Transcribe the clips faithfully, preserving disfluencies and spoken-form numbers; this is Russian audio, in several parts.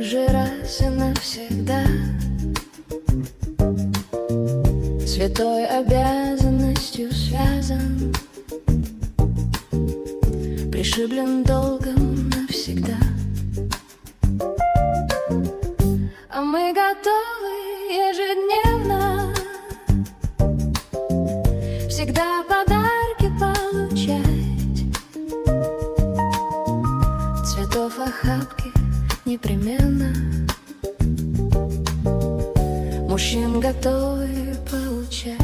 так же раз и навсегда святой обязанностью связан, пришиблен долгом навсегда. А мы готовы ежедневно всегда подарки получать, цветов охапки непременно, мужчин готовы получать.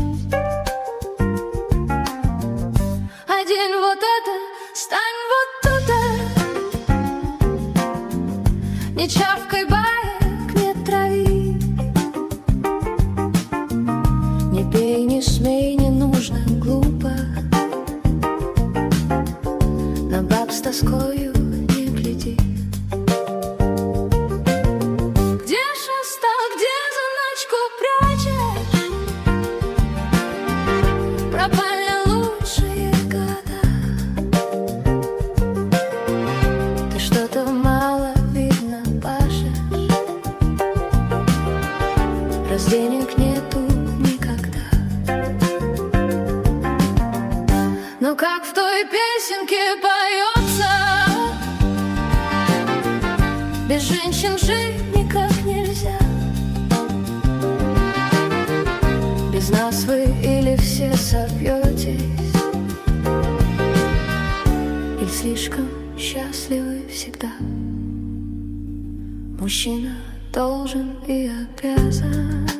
Одень вот это, стань вот туда, не чавкай баек, не трави, не пей, не смей, не нужно глупо, на баб с тоскою не гляди. Где шестал, где заначку прячешь? Пропали лучшие года. Ты что-то мало, видно, пашешь, раз денег нету никогда. Ну как в той песенке поется, без женщин жить никак нельзя. Без нас вы или все сопьетесь, или слишком счастливы всегда. Мужчина должен и обязан